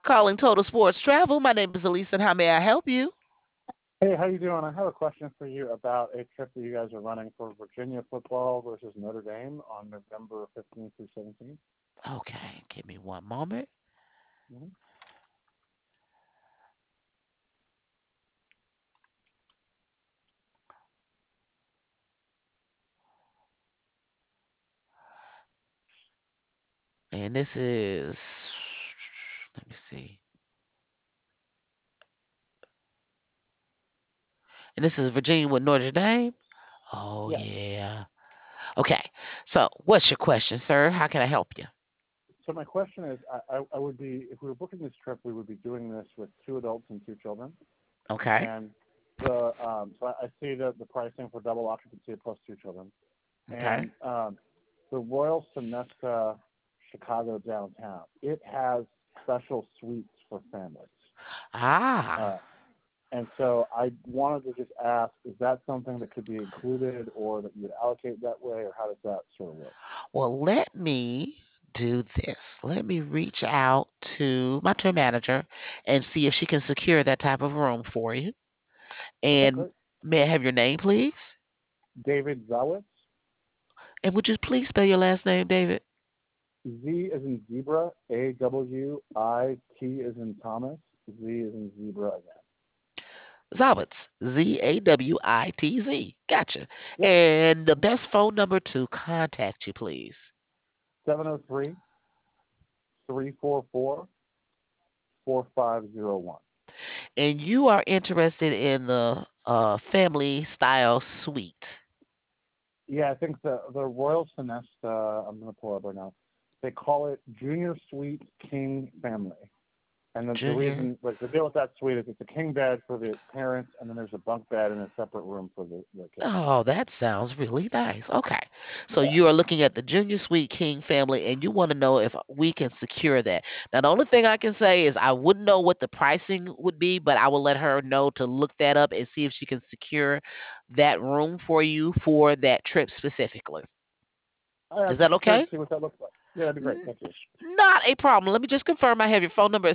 Calling Total Sports Travel. My name is Elisa, and how may I help you? Hey, how you doing? I have a question for you about a trip that you guys are running for Virginia football versus Notre Dame on November 15th through 17th. Okay, give me one moment. Mm-hmm. And this is, let me see. And this is Virginia with Notre Dame. Oh, Yes. yeah. Okay. So, what's your question, sir? How can I help you? So my question is, I would be, if we were booking this trip, we would be doing this with two adults and two children. Okay. And so I see the pricing for double occupancy plus two children. Okay. And the Royal Sonesta Chicago downtown, it has special suites for families. Ah. Uh, And so I wanted to just ask, is that something that could be included or that you would allocate that way, or how does that sort of work? Well, let me do this. Let me reach out to my tour manager and see if she can secure that type of room for you. Okay, And great. may I have your name, please? David Zawitz, And would you please spell your last name, David? Z is in zebra, Awit is in Thomas, Z is in zebra again. Zawitz. Zawitz. Gotcha. Yep, And the best phone number to contact you, please. 703-344-4501. And you are interested in the family style suite. Yeah, I think the Royal Sonesta, I'm going to pull it up right now. They call it Junior Suite King Family. And the Junior. reason, like the deal with that suite is it's a king bed for the parents, and then there's a bunk bed in a separate room for the kids. Oh, that sounds really nice. Okay. So Yeah. you are looking at the Junior Suite King family and you want to know if we can secure that. Now, the only thing I can say is I wouldn't know what the pricing would be, but I will let her know to look that up and see if she can secure that room for you for that trip specifically. Is I'm that just curious okay? to see what that looks like. Yeah, that'd be great. N- Thank you. Not a problem. Let me just confirm I have your phone number at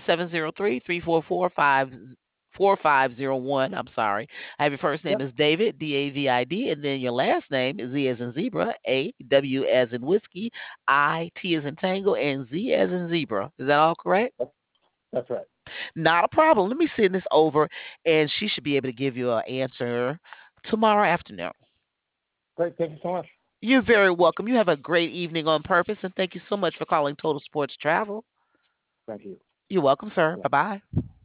703-344-4501. I'm sorry. I have your first name Yep, is David, David, and then your last name is Z as in zebra, AW as in whiskey, IT as in tango, and Z as in zebra. Is that all correct? that's, that's right. Not a problem. Let me send this over and she should be able to give you an answer tomorrow afternoon. Great. Thank you so much. You're very welcome. You have a great evening on purpose, and thank you so much for calling Total Sports Travel. Thank you. You're welcome, sir. Yeah. Bye bye.